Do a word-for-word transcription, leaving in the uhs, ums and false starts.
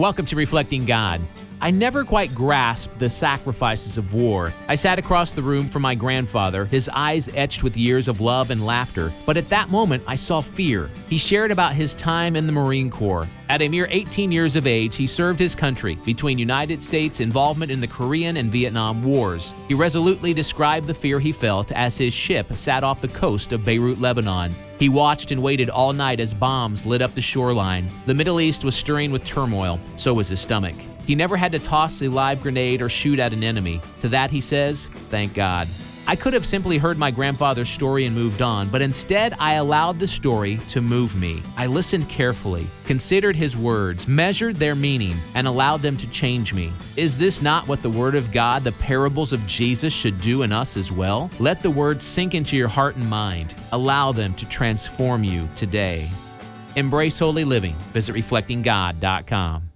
Welcome to Reflecting God. I never quite grasped the sacrifices of war. I sat across the room from my grandfather, his eyes etched with years of love and laughter. But at that moment, I saw fear. He shared about his time in the Marine Corps. At a mere eighteen years of age, he served his country between United States involvement in the Korean and Vietnam Wars. He resolutely described the fear he felt as his ship sat off the coast of Beirut, Lebanon. He watched and waited all night as bombs lit up the shoreline. The Middle East was stirring with turmoil, so was his stomach. He never had to toss a live grenade or shoot at an enemy. To that he says, "Thank God." I could have simply heard my grandfather's story and moved on, but instead I allowed the story to move me. I listened carefully, considered his words, measured their meaning, and allowed them to change me. Is this not what the Word of God, the parables of Jesus, should do in us as well? Let the words sink into your heart and mind. Allow them to transform you today. Embrace holy living. Visit reflecting god dot com.